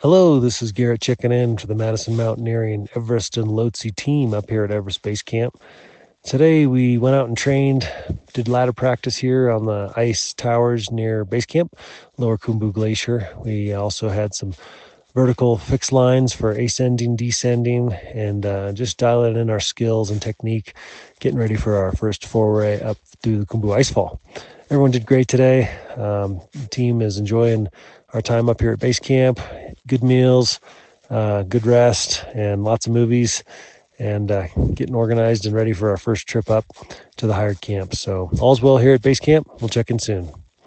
Hello, this is Garrett checking in for the Madison Mountaineering Everest and Lhotse team up here at Everest Base Camp. Today we went out and trained, did ladder practice here on the ice towers near base camp, Lower Khumbu Glacier. We also had some vertical fixed lines for ascending, descending, and just dialing in our skills and technique, getting ready for our first foray up through the Khumbu Icefall. Everyone did great today. The team is enjoying our time up here at base camp. Good meals, good rest, and lots of movies, and getting organized and ready for our first trip up to the hired camp. So all's well here at base camp. We'll check in soon.